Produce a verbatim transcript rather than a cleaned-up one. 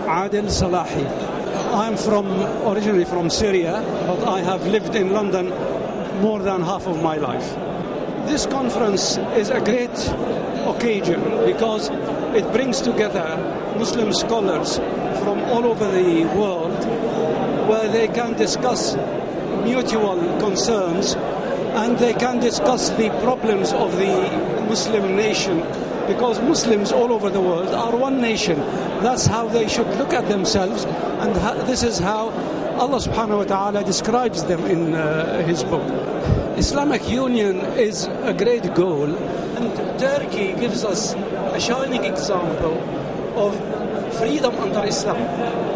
Adil Salahi. I'm from originally from Syria, but I have lived in London more than half of my life. This conference is a great occasion because it brings together Muslim scholars from all over the world where they can discuss mutual concerns and they can discuss the problems of the Muslim nation, because Muslims all over the world are one nation. That's how they should look at themselves, and ha- this is how Allah subhanahu wa ta'ala describes them in uh, his book. Islamic union is a great goal, and Turkey gives us a shining example of freedom under Islam.